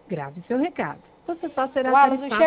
Grave seu recado. Você só será O Alan não tarifado